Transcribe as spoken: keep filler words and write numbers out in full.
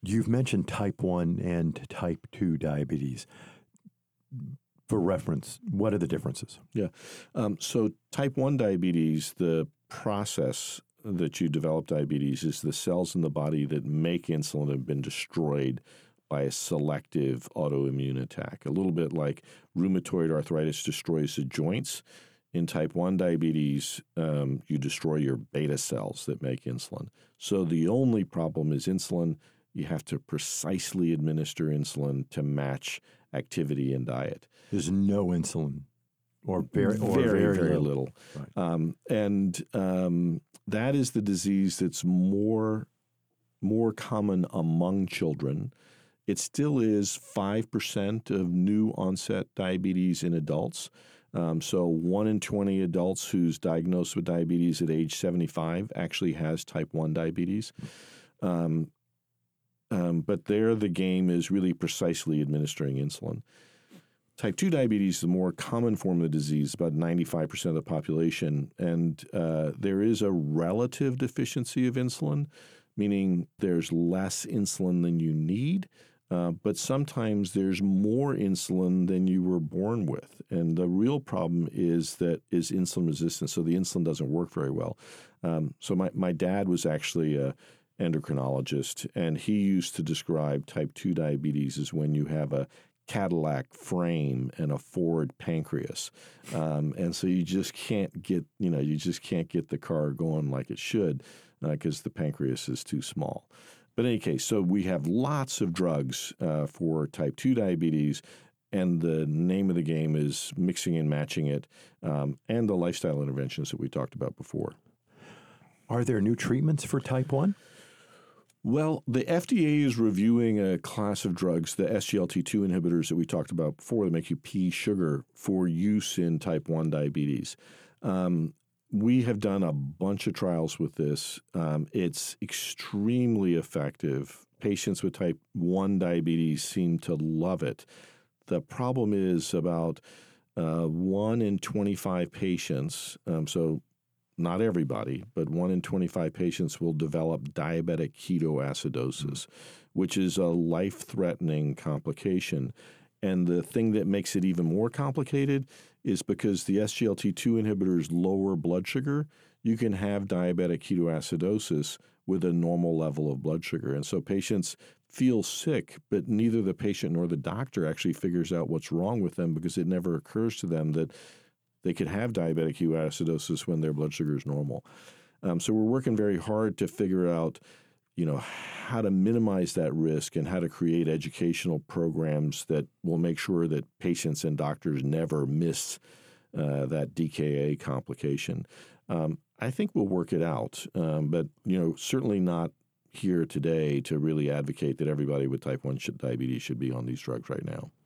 You've mentioned type one and type two diabetes. For reference, what are the differences? Yeah. Um, so type one diabetes, the process that you develop diabetes is the cells in the body that make insulin have been destroyed by a selective autoimmune attack. A little bit like rheumatoid arthritis destroys the joints. In type one diabetes, um, you destroy your beta cells that make insulin. So the only problem is insulin. You have to precisely administer insulin to match activity and diet. There's no insulin, or very, or very, very, very little. little. Right. Um, and um, that is the disease that's more, more common among children. It still is five percent of new onset diabetes in adults. Um, so one in twenty adults who's diagnosed with diabetes at age seventy-five actually has type one diabetes. Um, um, but there the game is really precisely administering insulin. Type two diabetes is the more common form of the disease, about ninety-five percent of the population. And uh, there is a relative deficiency of insulin, meaning there's less insulin than you need. Uh, but sometimes there's more insulin than you were born with. And the real problem is that is insulin resistance. So the insulin doesn't work very well. Um, so my, my dad was actually a endocrinologist, and he used to describe type two diabetes as when you have a Cadillac frame and a Ford pancreas. Um, and so you just can't get, you know, you just can't get the car going like it should because uh, the pancreas is too small. But in any case, so we have lots of drugs uh, for type two diabetes, and the name of the game is mixing and matching it, um, and the lifestyle interventions that we talked about before. Are there new treatments for type one? Well, the F D A is reviewing a class of drugs, the S G L T two inhibitors that we talked about before that make you pee sugar, for use in type one diabetes. Um, we have done a bunch of trials with this. Um, it's extremely effective. Patients with type one diabetes seem to love it. The problem is about uh, one in twenty-five patients, um, so not everybody, but one in twenty-five patients will develop diabetic ketoacidosis, mm-hmm. which is a life-threatening complication. And the thing that makes it even more complicated is because the S G L T two inhibitors lower blood sugar, you can have diabetic ketoacidosis with a normal level of blood sugar. And so patients feel sick, but neither the patient nor the doctor actually figures out what's wrong with them because it never occurs to them that they could have diabetic ketoacidosis when their blood sugar is normal. Um, so we're working very hard to figure out, you know, how to minimize that risk and how to create educational programs that will make sure that patients and doctors never miss uh, that D K A complication. Um, I think we'll work it out, um, but, you know, certainly not here today to really advocate that everybody with type one diabetes should be on these drugs right now.